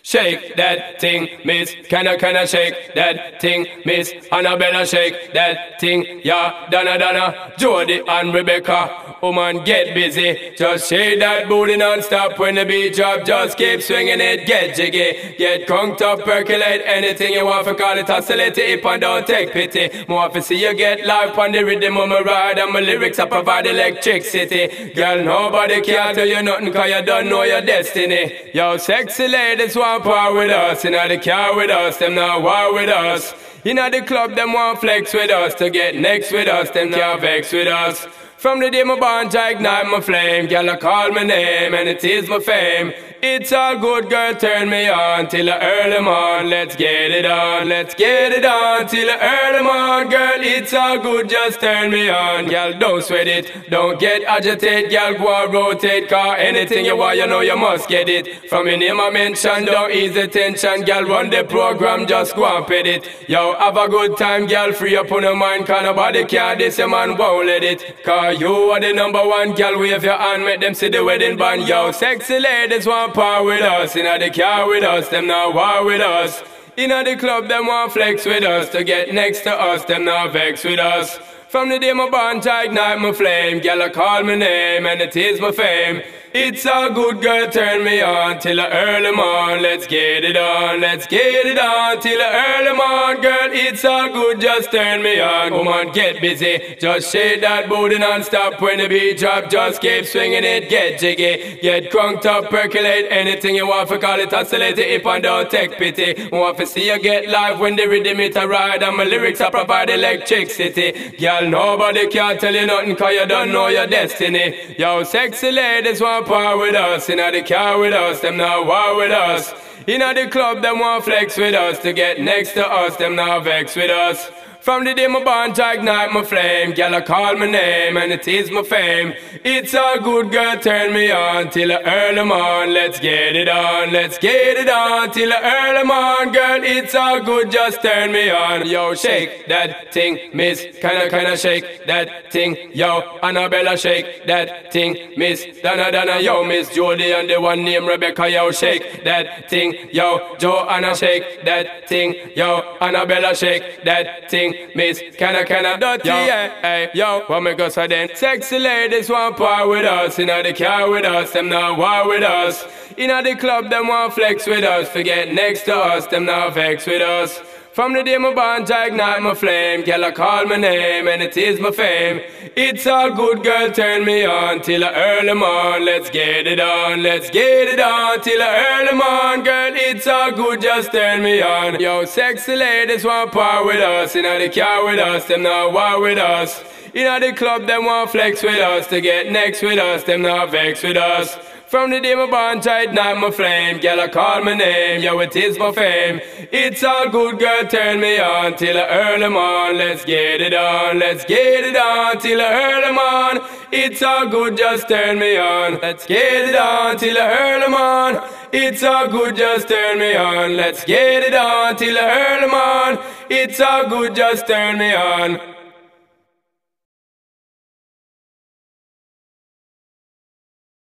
Shake that thing, miss. Can I shake that thing, miss? Annabella, shake that thing, yeah. Donna, Jody and Rebecca. Woman, get busy. Just shake that booty non-stop when the beat drop. Just keep swinging it, get jiggy. Get conked up, percolate anything you want for call it oscillate it and don't take pity. More to see you get live on the rhythm of my ride and my lyrics I provide electricity. Girl, nobody can tell you nothing cause you don't know your destiny. Yo, sexy ladies want part with us. Inna the car with us, them not war with us. Inna the club, them want flex with us. To get next with us, them can't vex with us. From the day my bond, I ignite my flame. Girl, I call my name and it is my fame. It's all good, girl, turn me on till the early morn. Let's get it on, let's get it on till the early morn. Girl, it's all good, just turn me on. Girl, don't sweat it, don't get agitated. Girl, go and rotate, cause anything you want, you know you must get it. From your name I mention, don't ease the tension. Girl, run the program, just go and pet it. Yo, have a good time, girl, free up on your mind. Cause nobody care, this your man won't let it. Cause you are the number one, girl, wave your hand, make them see the wedding band. Yo, sexy ladies want part with us, inna the car with us, them not war with us. Inna the club, them want flex with us. To get next to us, them not vex with us. From the day my bond, I ignite my flame. Girl, I call my name and it is my fame. It's all good, girl, turn me on till the early morn. Let's get it on, let's get it on till the early morn. Girl, it's all good, just turn me on. Woman, get busy, just shake that booty non-stop when the beat drop. Just keep swinging it, get jiggy. Get crunked up, percolate anything you want for call it oscillate it and don't take pity. Want to see you get live when the rhythm it a ride and my lyrics I provide electricity. Girl, nobody can tell you nothing cause you don't know your destiny. Yo, sexy ladies want part with us. Inna the car with us, them not war with us. Inna the club, them want flex with us. To get next to us, them not vex with us. From the day my bond, I ignite my flame. Girl, I call my name and it is my fame. It's all good, girl, turn me on till the early morn. Let's get it on, let's get it on till the early morn. Girl, it's all good, just turn me on. Yo, shake that thing, miss. Can I shake that thing? Yo, Annabella, shake that thing, miss. Donna, yo, Miss Jody and the one named Rebecca. Yo, shake that thing. Yo, Joanna, shake that thing. Yo, Annabella, shake that thing. Miss, can I dirty, yeah, hey, yo, what make us a then? Sexy ladies want part with us, inna the car with us, them not war with us. Inna the club, them want flex with us, forget next to us, them not vex with us. From the day my bond, I ignite my flame. Girl, I call my name and it is my fame. It's all good, girl, turn me on till the early morn. Let's get it on, let's get it on till the early morn. Girl, it's all good, just turn me on. Yo, sexy ladies want part with us. Inna the car with us, them not war with us. Inna the club, them want flex with us. To get next with us, them not vex with us. From the day my bond, I ignite my flame. Girl, I call my name, yo, it is my fame. It's all good, girl, turn me on till the early morn. Let's get it on, let's get it on till the early morn. It's all good, just turn me on. Let's get it on till the early morn. It's all good, just turn me on. Let's get it on till the early morn. It's all good, just turn me on.